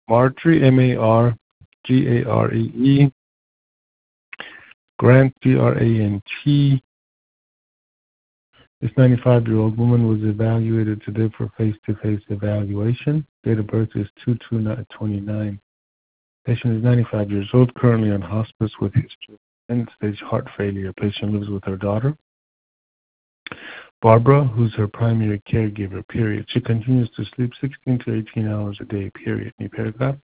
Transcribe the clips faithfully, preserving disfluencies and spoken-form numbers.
Marjorie, M A R G A R E E. Grant, G R A N T. This ninety-five-year-old woman was evaluated today for face-to-face evaluation. Date of birth is two two twenty-nine. Patient is ninety-five years old, currently on hospice with history of end-stage heart failure. Patient lives with her daughter, Barbara, who's her primary caregiver, period. She continues to sleep sixteen to eighteen hours a day, period. New paragraph.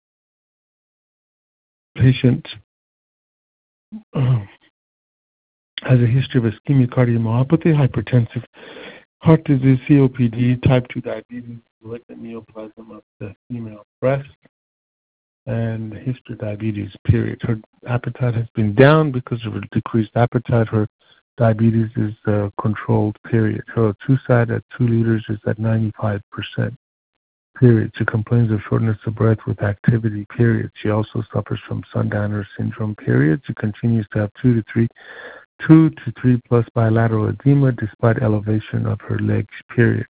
Patient uh, has a history of ischemic cardiomyopathy, hypertensive heart disease, C O P D, type two diabetes, malignant neoplasm of the female breast, and history of diabetes, period. Her appetite has been down because of her decreased appetite. Her diabetes is uh, controlled, period. Her two side at two liters is at ninety-five percent, period. She complains of shortness of breath with activity, period. She also suffers from sundowner syndrome, period. She continues to have two to three, two to three plus bilateral edema despite elevation of her legs, period.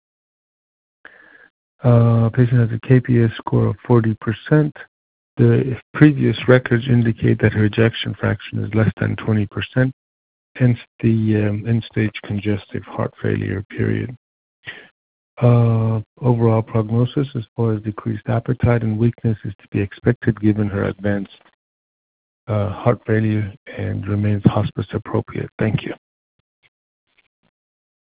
Uh, patient has a K P S score of forty percent. The previous records indicate that her ejection fraction is less than twenty percent, hence the um, end-stage congestive heart failure, period. Uh, overall prognosis as far as decreased appetite and weakness is to be expected given her advanced uh, heart failure and remains hospice appropriate. Thank you.